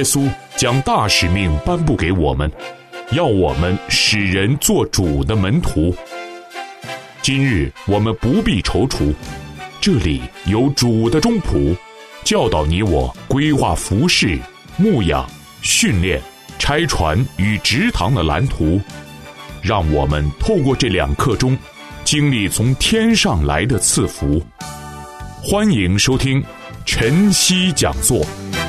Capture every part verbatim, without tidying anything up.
稣将大使命颁布给我们，要我们使人做主的门徒。今日我们不必踌躇，这里有主的中仆，教导你我规划服事、牧养、训练、拆船与植堂的蓝图，让我们透过这两刻钟，经历从天上来的赐福。欢迎收听晨曦讲座。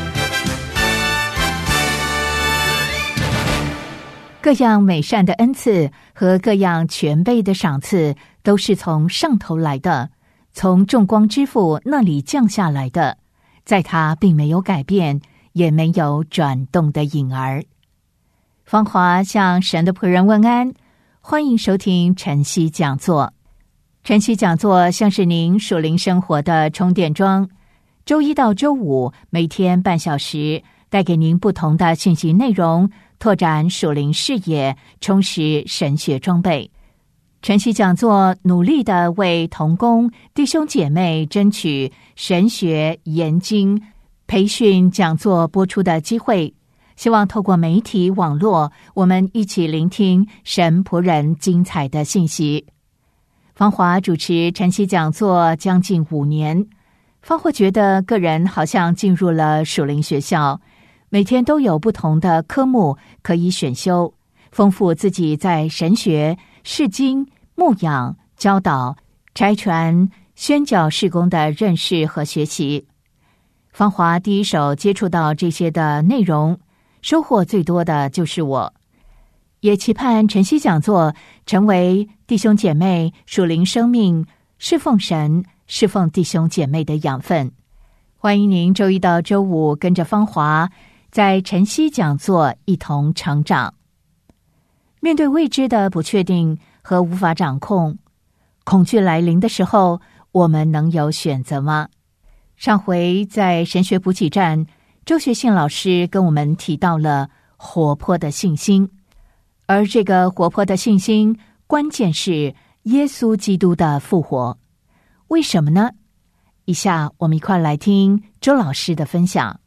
各样美善的恩赐和各样全备的赏赐，都是从上头来的，从众光之父那里降下来的，在他并没有改变，也没有转动的影儿。芳华向神的仆人问安，欢迎收听晨曦讲座。晨曦讲座像是您属灵生活的充电桩，周一到周五每天半小时，带给您不同的信息内容，拓展属灵视野，充实神学装备。晨曦讲座努力地为同工弟兄姐妹争取神学研经培训讲座播出的机会，希望透过媒体网络，我们一起聆听神仆人精彩的信息。芳华主持晨曦讲座将近五年，芳华觉得个人好像进入了属灵学校，每天都有不同的科目可以选修，丰富自己在神学、释经、牧养、教导、拆船、宣教事工的认识和学习。芳华第一手接触到这些的内容，收获最多的就是我。也期盼晨曦讲座成为弟兄姐妹属灵生命、侍奉神、侍奉弟兄姐妹的养分。欢迎您周一到周五跟着芳华在晨曦讲座一同成长。面对未知的不确定和无法掌控，恐惧来临的时候，我们能有选择吗？上回在神学补给站，周学信老师跟我们提到了活泼的信心，而这个活泼的信心，关键是耶稣基督的复活。为什么呢？以下我们一块来听周老师的分享。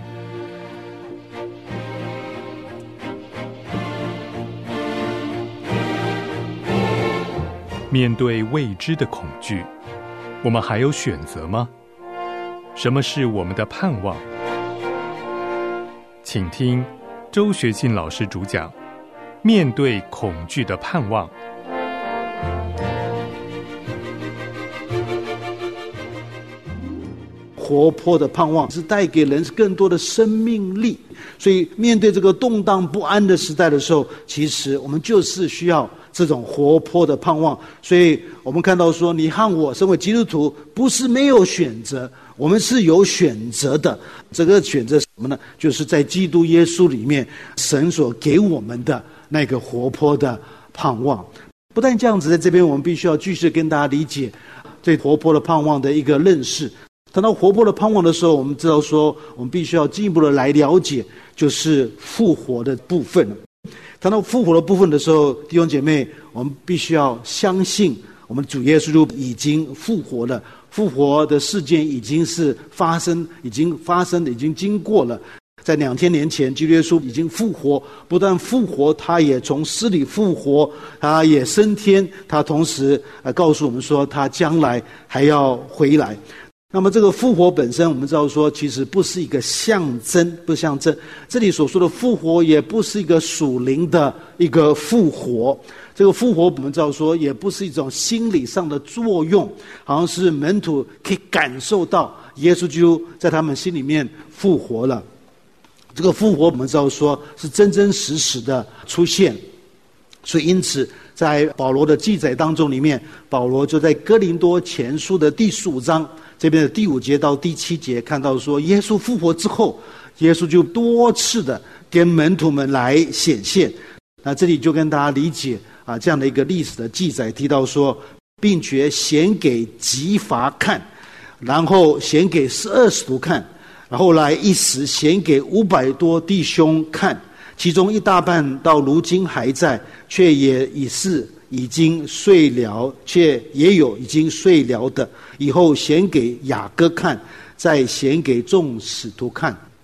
面对未知的恐惧，我们还有选择吗？什么是我们的盼望？请听周学信老师主讲，面对恐惧的盼望。 活泼的盼望是带给人更多的生命力，所以面对这个动荡不安的时代的时候，其实我们就是需要这种活泼的盼望。所以我们看到说，你和我身为基督徒不是没有选择，我们是有选择的。这个选择什么呢？就是在基督耶稣里面，神所给我们的那个活泼的盼望。不但这样子，在这边我们必须要继续跟大家理解对活泼的盼望的一个认识。谈到活泼的盼望的时候，我们知道说，我们必须要进一步的来了解，就是复活的部分。谈到复活的部分的时候，弟兄姐妹，我们必须要相信，我们主耶稣已经复活了，复活的事件已经是发生，已经发生，已经经过了。在两千年前，基督耶稣已经复活，不但复活，他也从死里复活，他也升天，他同时呃告诉我们说，他将来还要回来。那么这个复活本身，我们知道说，其实不是一个象征，不是象征。这里所说的复活，也不是一个属灵的一个复活。这个复活，我们知道说，也不是一种心理上的作用，好像是门徒可以感受到耶稣基督在他们心里面复活了。这个复活，我们知道说是真真实实的出现。所以因此，在保罗的记载当中里面，保罗就在哥林多前书的第十五章这边的第五节到第七节看到说，耶稣复活之后，耶稣就多次的跟门徒们来显现。那这里就跟大家理解啊这样的一个历史的记载，提到说，并且显给极乏看，然后显给十二使徒看，然后来一时显给五百多弟兄看，其中一大半到如今还在，却也已是已经睡了，却也有已经睡了的，以后显给雅各看，再显给众使徒看。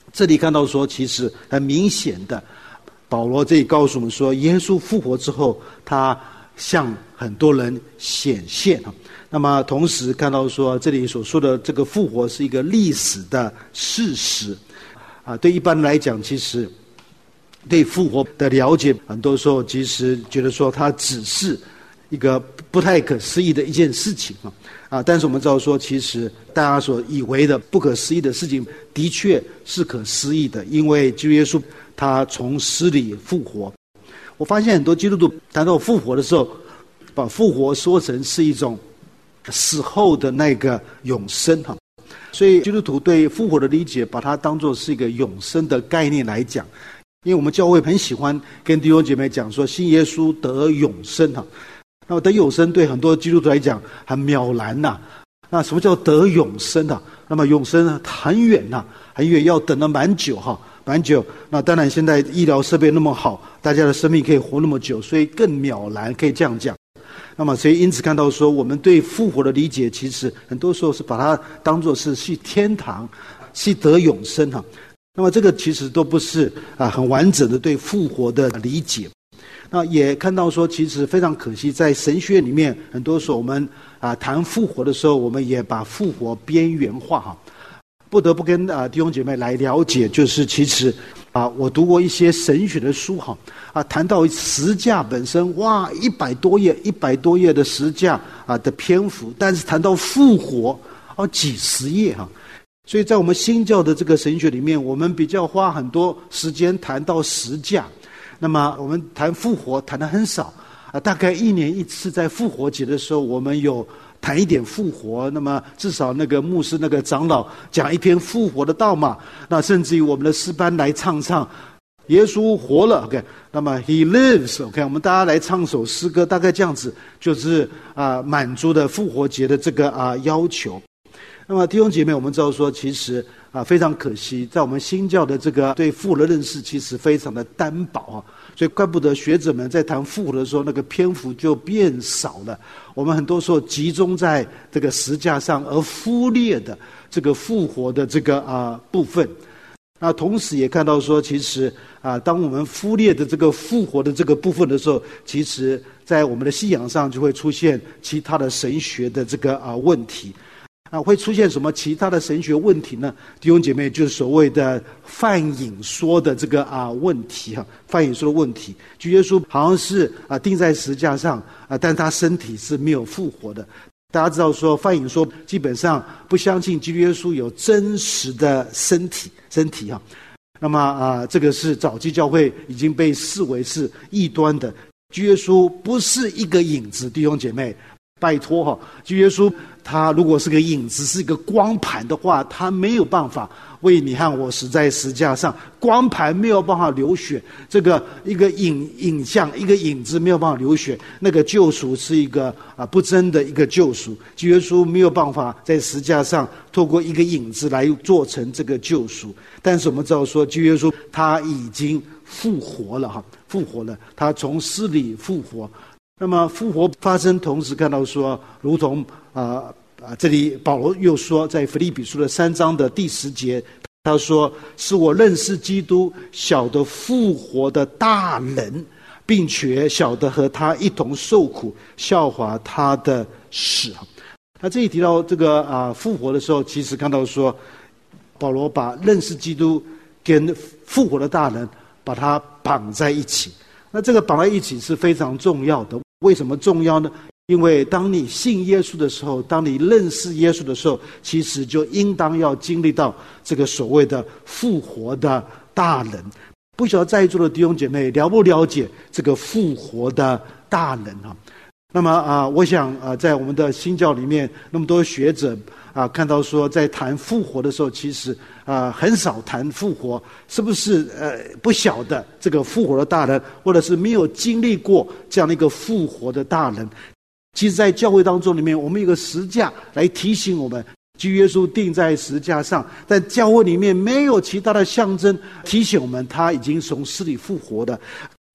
这里看到说，其实很明显的，保罗这里告诉我们说，耶稣复活之后，他向很多人显现。那么同时看到说，这里所说的这个复活是一个历史的事实啊。对一般人来讲，其实对复活的了解，很多时候其实觉得说它只是一个不太可思议的一件事情啊啊！但是我们知道说，其实大家所以为的不可思议的事情，的确是可思议的，因为基督耶稣他从死里复活。我发现很多基督徒谈到复活的时候，把复活说成是一种死后的那个永生哈。所以基督徒对复活的理解，把它当作是一个永生的概念来讲。因为我们教会很喜欢跟弟兄姐妹讲说，信耶稣得永生哈。那么得永生对很多基督徒来讲很渺然呐、啊。那什么叫得永生啊？那么永生很远呐、啊，很远，要等了蛮久哈，蛮久。那当然现在医疗设备那么好，大家的生命可以活那么久，所以更渺然，可以这样讲。那么所以因此看到说，我们对复活的理解，其实很多时候是把它当作是去天堂，去得永生哈。那么这个其实都不是啊很完整的对复活的理解。那也看到说，其实非常可惜，在神学里面，很多时候我们啊谈复活的时候，我们也把复活边缘化哈。不得不跟啊弟兄姐妹来了解，就是其实啊我读过一些神学的书哈啊，谈到十架本身，哇一百多页一百多页的十架啊的篇幅，但是谈到复活啊几十页哈。所以在我们新教的这个神学里面，我们比较花很多时间谈到十架，那么我们谈复活谈得很少啊，大概一年一次，在复活节的时候，我们有谈一点复活，那么至少那个牧师那个长老讲一篇复活的道嘛，那甚至于我们的诗班来唱唱耶稣活了 ，OK， 那么 He lives，OK， 我们大家来唱首诗歌，大概这样子就是啊满足的复活节的这个啊要求。那么弟兄姐妹，我们知道说，其实啊非常可惜，在我们新教的这个对复活的认识，其实非常的单薄啊，所以怪不得学者们在谈复活的时候，那个篇幅就变少了。我们很多时候集中在这个十架上，而忽略的这个复活的这个啊部分。那同时也看到说，其实啊，当我们忽略的这个复活的这个部分的时候，其实在我们的信仰上就会出现其他的神学的这个啊问题。啊，会出现什么其他的神学问题呢？弟兄姐妹，就是所谓的泛引说的这个啊问题哈，泛引说的问题。主耶稣好像是啊钉在十架上啊，但他身体是没有复活的。大家知道说，泛引说基本上不相信基督耶稣有真实的身体身体哈。那么啊，这个是早期教会已经被视为是异端的。基督耶稣不是一个影子，弟兄姐妹。拜托哈，基督耶稣他如果是个影子，是一个光盘的话，他没有办法为你和我死在十架上。光盘没有办法流血，这个一个影影像，一个影子没有办法流血，那个救赎是一个啊不真的一个救赎。基督耶稣没有办法在十架上透过一个影子来做成这个救赎。但是我们知道说，基督耶稣他已经复活了哈，复活了，他从死里复活。那么复活发生，同时看到说，如同啊啊，这里保罗又说，在腓立比书的三章的第十节，他说：“是我认识基督，晓得复活的大能，并且晓得和他一同受苦，效法他的死。”那这里提到这个啊复活的时候，其实看到说，保罗把认识基督跟复活的大能把它绑在一起。那这个绑在一起是非常重要的。为什么重要呢？因为当你信耶稣的时候，当你认识耶稣的时候，其实就应当要经历到这个所谓的复活的大能。不晓得在座的弟兄姐妹了不了解这个复活的大能啊？那么啊，我想啊，在我们的新教里面，那么多学者啊，看到说在谈复活的时候，其实啊很少谈复活，是不是呃不晓得这个复活的大能，或者是没有经历过这样的一个复活的大能？其实，在教会当中里面，我们有个十架来提醒我们，基督耶稣钉在十架上，但教会里面没有其他的象征提醒我们他已经从死里复活的。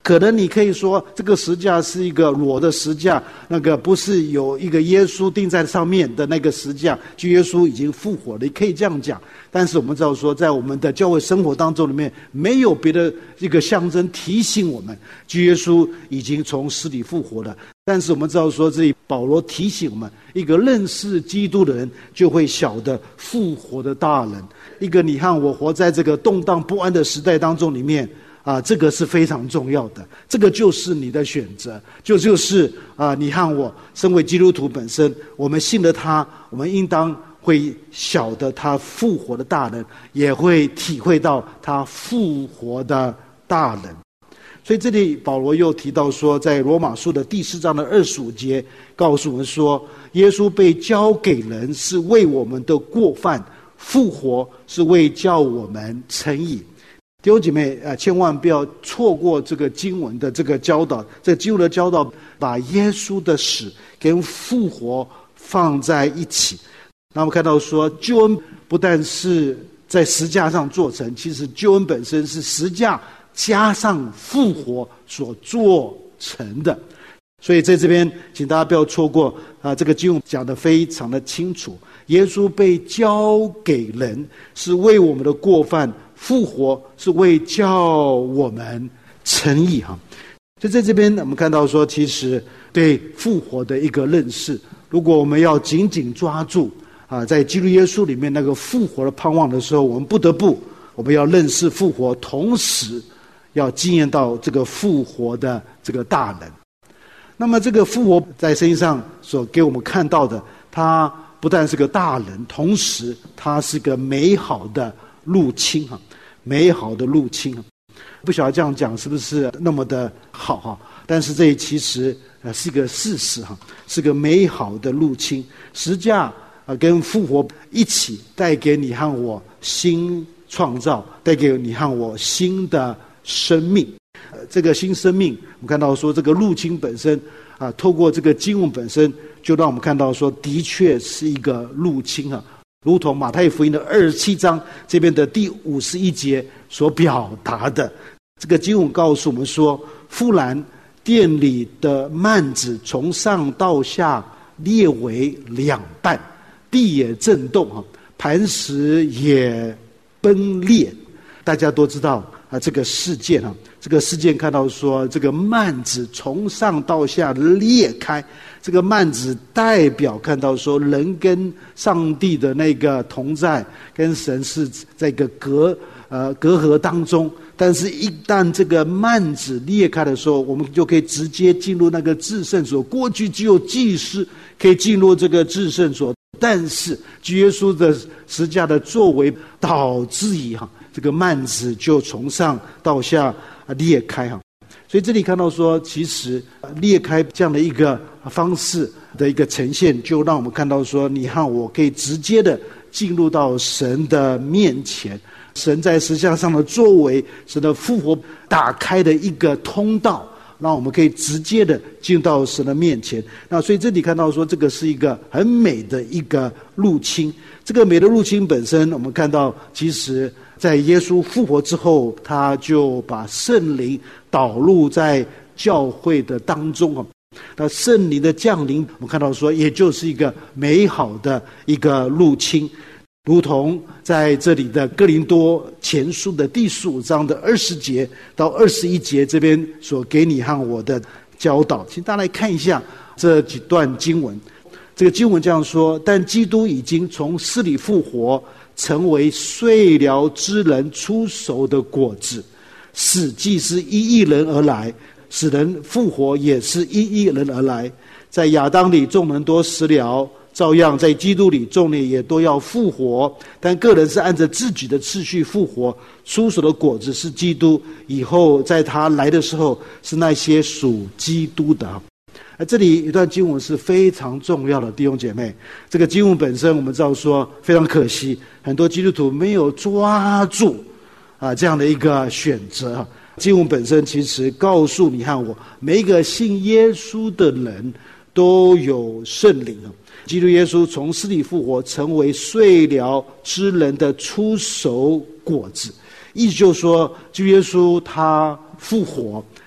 可能你可以说这个十架是一个裸的十架，那个不是有一个耶稣钉在上面的那个十架，就耶稣已经复活了，你可以这样讲。但是我们知道说，在我们的教会生活当中里面，没有别的一个象征提醒我们，就耶稣已经从死里复活了。但是我们知道说，这里保罗提醒我们，一个认识基督的人就会晓得复活的大能。一个你和我活在这个动荡不安的时代当中里面啊，这个是非常重要的，这个就是你的选择，就就是啊，你和我身为基督徒本身，我们信了他，我们应当会晓得他复活的大能，也会体会到他复活的大能。所以这里保罗又提到说，在罗马书的第四章的二十五节告诉我们说，耶稣被交给人是为我们的过犯，复活是为叫我们称义。弟兄姐妹啊，千万不要错过这个经文的这个教导。这个经文的教导把耶稣的死跟复活放在一起。那我们看到说，救恩不但是在十架上做成，其实救恩本身是十架加上复活所做成的。所以在这边请大家不要错过啊，这个经文讲得非常的清楚，耶稣被交给人是为我们的过犯，复活是为叫我们称义哈。就在这边我们看到说，其实对复活的一个认识，如果我们要紧紧抓住啊，在基督耶稣里面那个复活的盼望的时候，我们不得不我们要认识复活，同时要经验到这个复活的这个大能。那么这个复活在圣经上所给我们看到的，它不但是个大能，同时它是个美好的入侵哈，美好的入侵。不晓得这样讲是不是那么的好哈？但是这其实呃是个事实哈，是个美好的入侵。十架啊跟复活一起带给你和我新创造，带给你和我新的生命。呃、这个新生命，我们看到说这个入侵本身啊，透过这个经文本身，就让我们看到说，的确是一个入侵啊。如同马太福音的二十七章这边的第五十一节所表达的，这个经文告诉我们说，忽然殿里的幔子从上到下裂为两半，地也震动啊，磐石也崩裂。大家都知道啊，这个事件啊，这个事件看到说，这个幔子从上到下裂开，这个幔子代表看到说，人跟上帝的那个同在，跟神是在一个隔呃隔阂当中。但是，一旦这个幔子裂开的时候，我们就可以直接进入那个至圣所。过去只有祭司可以进入这个至圣所，但是主耶稣的十架的作为，导致于哈。这个幔子就从上到下裂开哈，所以这里看到说，其实裂开这样的一个方式的一个呈现，就让我们看到说，你和我可以直接的进入到神的面前，神在十架上的作为，神的复活打开的一个通道，让我们可以直接的进到神的面前。那所以这里看到说，这个是一个很美的一个入侵。这个美的入侵本身，我们看到其实在耶稣复活之后，他就把圣灵导入在教会的当中啊。那圣灵的降临，我们看到说，也就是一个美好的一个入侵，如同在这里的哥林多前书的第十五章的二十节到二十一节这边所给你和我的教导。请大家来看一下这几段经文。这个经文这样说：但基督已经从死里复活，成为睡了之人出熟的果子。死既是一一人而来，使人复活也是一一人而来。在亚当里众人都死了，照样在基督里众人也都要复活，但个人是按着自己的次序复活。出熟的果子是基督，以后在他来的时候是那些属基督的。而这里一段经文是非常重要的，弟兄姐妹，这个经文本身我们知道说非常可惜，很多基督徒没有抓住啊这样的一个选择。经文本身其实告诉你和我，每一个信耶稣的人都有圣灵。基督耶稣从死里复活，成为睡了之人的出熟果子。意思就是说，基督耶稣他复活，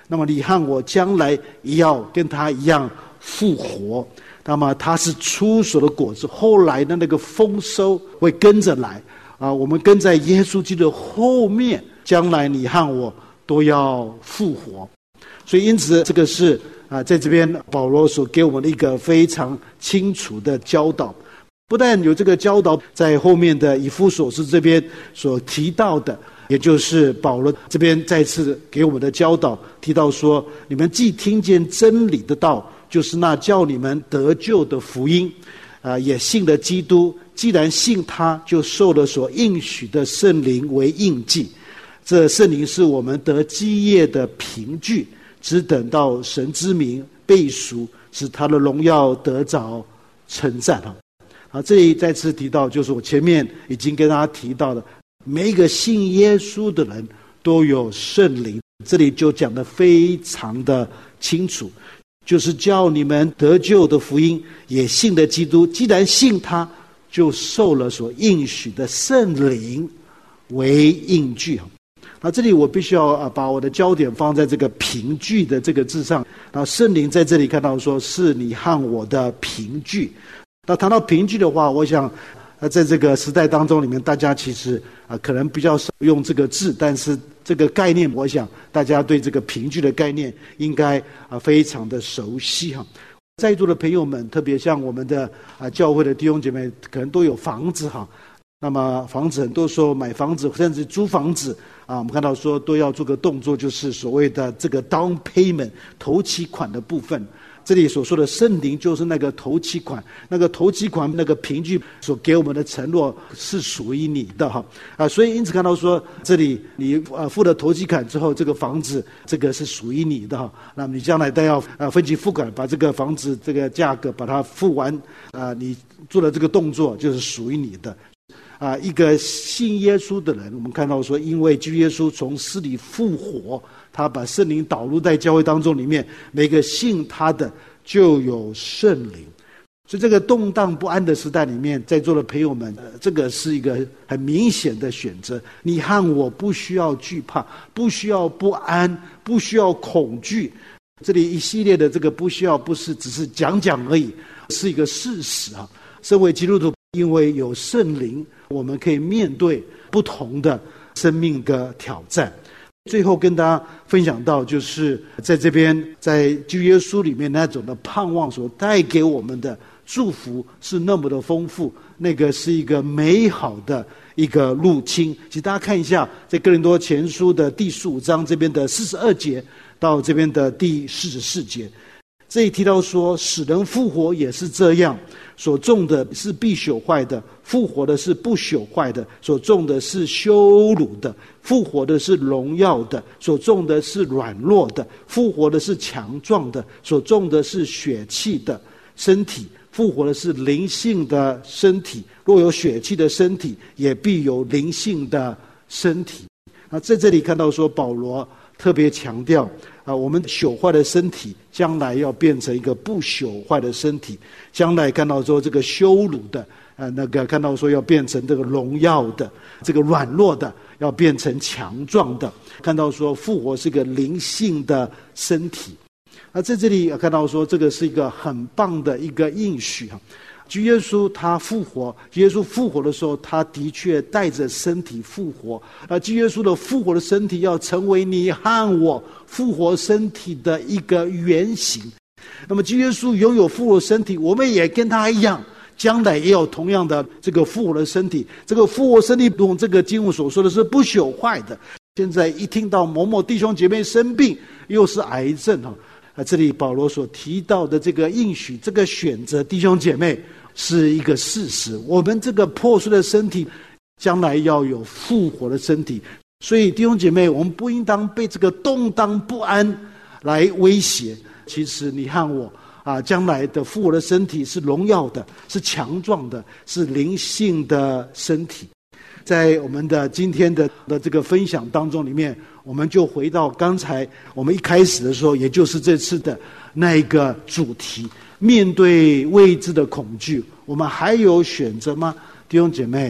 那么你和我将来也要跟他一样复活。那么他是初熟的果子，后来的那个丰收会跟着来啊！我们跟在耶稣基督后面，将来你和我都要复活。所以因此这个是啊，在这边保罗所给我们的一个非常清楚的教导。不但有这个教导，在后面的以弗所书这边所提到的，也就是保罗这边再次给我们的教导，提到说，你们既听见真理的道，就是那叫你们得救的福音，啊、呃，也信了基督。既然信他，就受了所应许的圣灵为印记。这圣灵是我们得基业的凭据，只等到神之名被赎，使他的荣耀得着称赞。啊，这里再次提到，就是我前面已经跟大家提到的，每一个信耶稣的人都有圣灵，这里就讲得非常的清楚，就是叫你们得救的福音，也信了基督。既然信他，就受了所应许的圣灵为印据。那这里我必须要啊把我的焦点放在这个凭据的这个字上。然后圣灵在这里看到说，是你和我的凭据。那谈到凭据的话，我想呃，在这个时代当中里面，大家其实啊可能比较少用这个字，但是这个概念，我想大家对这个凭据的概念应该啊非常的熟悉哈。在座的朋友们，特别像我们的啊教会的弟兄姐妹，可能都有房子哈。那么房子很多时候买房子甚至租房子啊，我们看到说都要做个动作，就是所谓的这个 down payment 头期款的部分。这里所说的圣灵就是那个头期款，那个头期款那个凭据所给我们的承诺是属于你的哈啊，所以因此看到说这里你啊付了头期款之后，这个房子这个是属于你的哈，那么你将来都要啊分期付款，把这个房子这个价格把它付完啊，你做的这个动作就是属于你的。啊，一个信耶稣的人，我们看到说，因为基督耶稣从死里复活，他把圣灵导入在教会当中里面，每个信他的就有圣灵。所以这个动荡不安的时代里面，在座的朋友们，呃、这个是一个很明显的选择。你和我不需要惧怕，不需要不安，不需要恐惧。这里一系列的这个不需要，不是只是讲讲而已，是一个事实啊。身为基督徒，因为有圣灵，我们可以面对不同的生命的挑战。最后跟大家分享到，就是在这边在基督耶稣里面那种的盼望所带给我们的祝福是那么的丰富，那个是一个美好的一个入侵。其实大家看一下，在哥林多前书的第十五章这边的四十二节到这边的第四十四节，这里提到说，使人复活也是这样，所种的是必朽坏的，复活的是不朽坏的；所种的是羞辱的，复活的是荣耀的；所种的是软弱的，复活的是强壮的；所种的是血气的身体，复活的是灵性的身体。若有血气的身体，也必有灵性的身体。那在这里看到说，保罗特别强调啊，我们朽坏的身体将来要变成一个不朽坏的身体，将来看到说这个羞辱的啊，那个看到说要变成这个荣耀的，这个软弱的要变成强壮的，看到说复活是个灵性的身体。那在这里看到说，这个是一个很棒的一个应许哈。主耶稣他复活，耶稣复活的时候，他的确带着身体复活。而主耶稣的复活的身体要成为你和我复活身体的一个原型。那么主耶稣拥有复活身体，我们也跟他一样，将来也有同样的这个复活的身体。这个复活身体用这个经文所说的是不朽坏的。现在一听到某某弟兄姐妹生病，又是癌症哈。啊，这里保罗所提到的这个应许，这个选择，弟兄姐妹是一个事实。我们这个破碎的身体，将来要有复活的身体。所以弟兄姐妹，我们不应当被这个动荡不安来威胁。其实你和我啊，将来的复活的身体是荣耀的，是强壮的，是灵性的身体。在我们的今天的的这个分享当中里面，我们就回到刚才我们一开始的时候，也就是这次的那一个主题，面对未知的恐惧，我们还有选择吗？弟兄姐妹，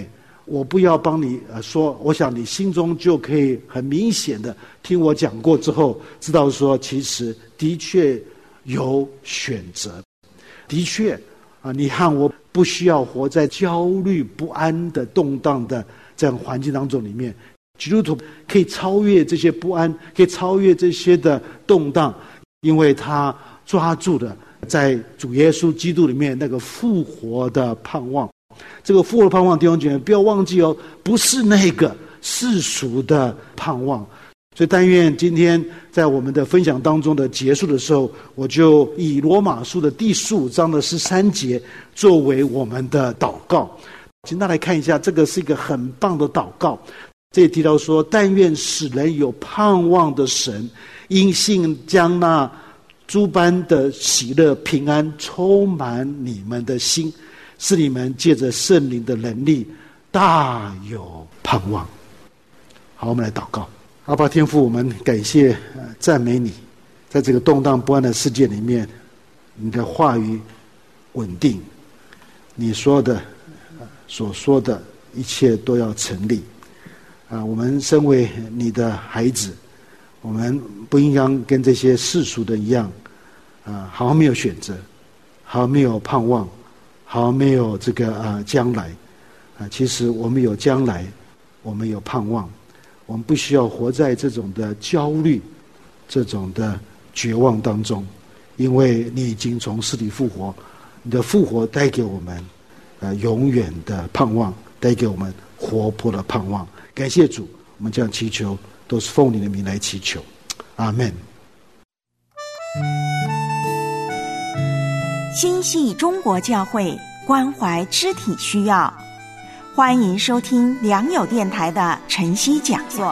我不要帮你呃说，我想你心中就可以很明显的听我讲过之后，知道说其实的确有选择，的确啊，你和我不需要活在焦虑不安的动荡的这样环境当中里面。基督徒可以超越这些不安，可以超越这些的动荡，因为他抓住了在主耶稣基督里面那个复活的盼望。这个复活的盼望，弟兄姐妹不要忘记哦，不是那个世俗的盼望。所以但愿今天在我们的分享当中的结束的时候，我就以罗马书的第十五章的十三节作为我们的祷告。请大家来看一下，这个是一个很棒的祷告。这里提到说，但愿使人有盼望的神，因信将那诸般的喜乐平安充满你们的心，使你们借着圣灵的能力大有盼望。好，我们来祷告。阿爸天父，我们感谢、呃、赞美你，在这个动荡不安的世界里面，你的话语稳定，你说的、呃、所说的一切都要成立啊、呃！我们身为你的孩子，我们不应当跟这些世俗的一样啊、呃，好像没有选择，好像没有盼望，好像没有这个啊、呃、将来啊、呃！其实我们有将来，我们有盼望。我们不需要活在这种的焦虑、这种的绝望当中，因为你已经从死里复活，你的复活带给我们呃永远的盼望，带给我们活泼的盼望。感谢主，我们这样祈求都是奉你的名来祈求，阿们。 心系中国教会，关怀肢体需要，欢迎收听良友电台的晨曦讲座。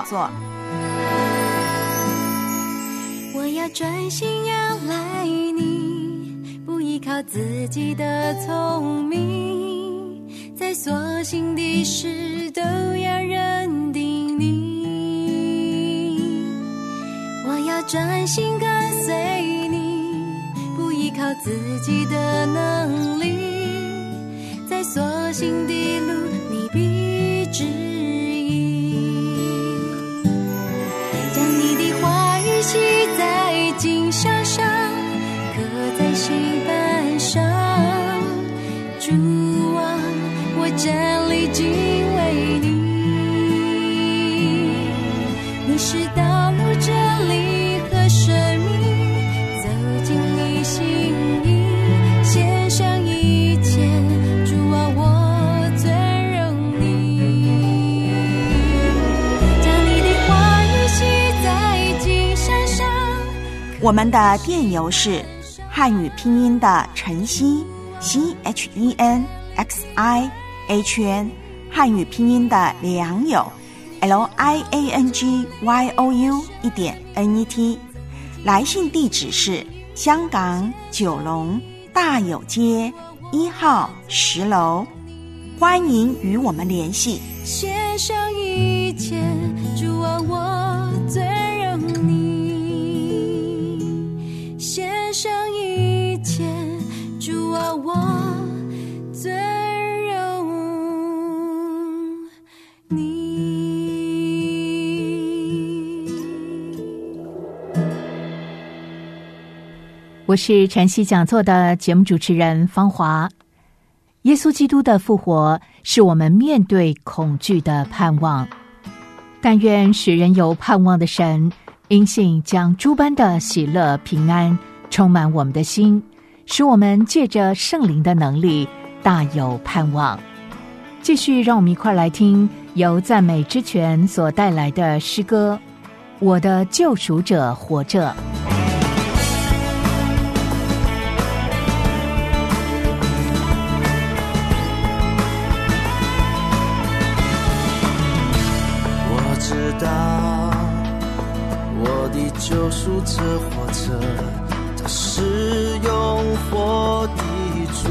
我要专心仰赖你，不依靠自己的聪明，在所行的事都要认定你。我要专心跟随你，不依靠自己的能力，在所行的路你必指引，将你的话语写在经上上，刻在心板上。主啊，我站立敬畏你，你是道路真理和生命，走进你心意，献上一切。主啊，我尊荣你，将你的话语写在经上上。 我们的电邮是汉语拼音的晨曦 C H E N X I H N， 汉语拼音的良友 L I A N G Y O U 一点 N E T， 来信地址是香港九龙大有街一号十楼，欢迎与我们联系。 献上一切，主啊，我尊荣你，献上一切，主啊，我尊荣你。 我是晨曦讲座的节目主持人芳华。耶稣基督的复活是我们面对恐惧的盼望，但愿使人有盼望的神，因信将诸般的喜乐平安充满我们的心，使我们借着圣灵的能力大有盼望。继续让我们一块来听由赞美之泉所带来的诗歌《我的救赎者活着》。 救赎者活着，他是永活的主。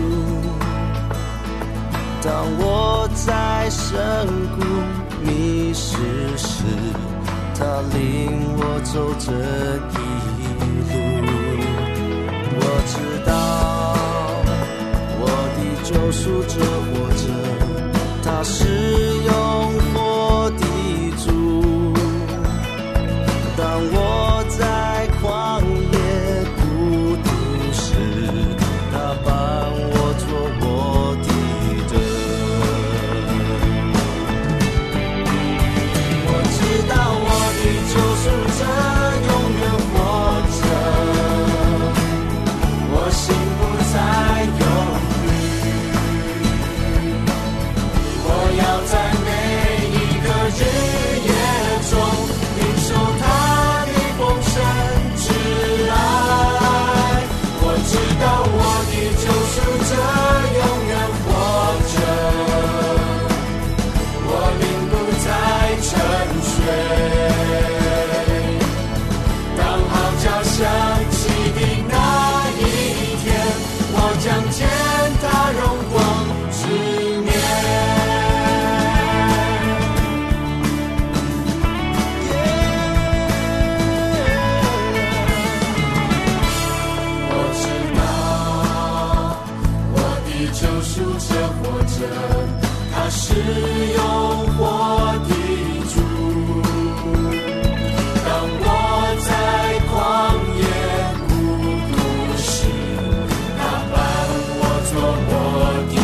当我在深谷迷失时，他领我走这一路。我知道我的救赎者活着，他是永赎者活着，他是永活的主。当我在旷野孤独时，他伴我做我的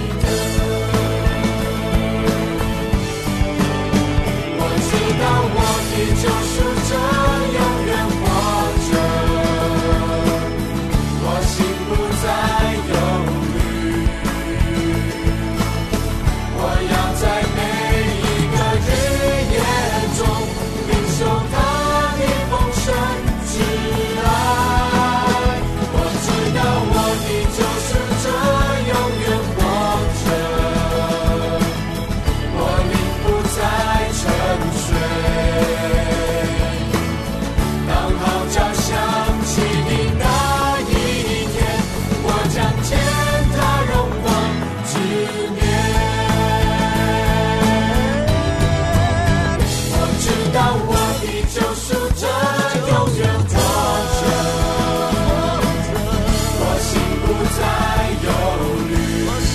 灯。我知道我的救赎者永远活着，我心不再忧虑，我要在每一个日夜中领受他的丰盛之爱。我知道我的救赎者永远活着，我灵不再沉睡。当号角响起的那一天，我将见他荣光之面。我知道我的救赎者永远活着，我心不再忧虑，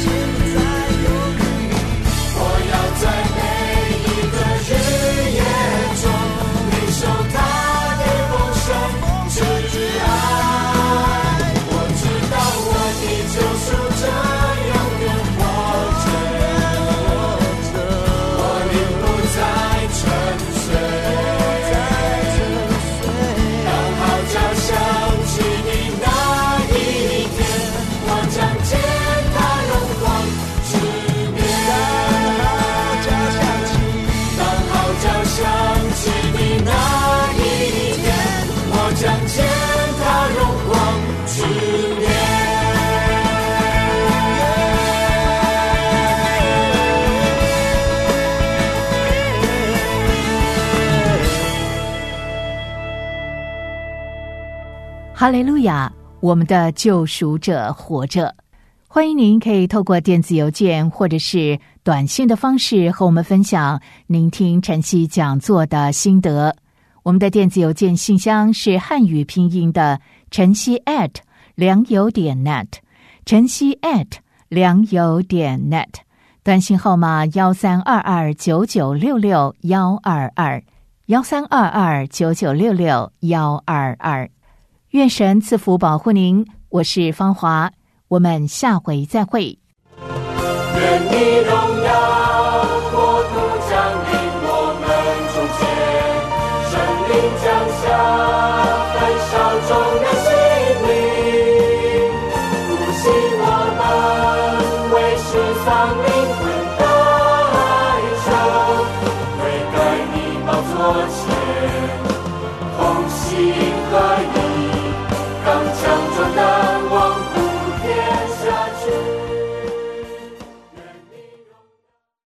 我要在每一个日夜中领受他的丰盛之爱。我知道我的救赎者永远活着，我灵不再沉睡。当号角响起的那一天，我将见他荣光之面。当号角响起的那一天，我将见他荣光之面。 哈利路亚，我们的救赎者活着。欢迎您可以透过电子邮件或者是短信的方式和我们分享您听晨曦讲座的心得。我们的电子邮件信箱是汉语拼音的晨曦 at 良友点 net， 晨曦 at 良友点 net， 短信号码幺三二二九九六六幺二二幺三二二九九六六幺二二。愿神赐福保护您，我是芳华，我们下回再会。 愿你荣耀国度降临我们中间，圣灵降下焚烧众人心灵，复兴我们为世丧灵魂代求，悔改你宝座前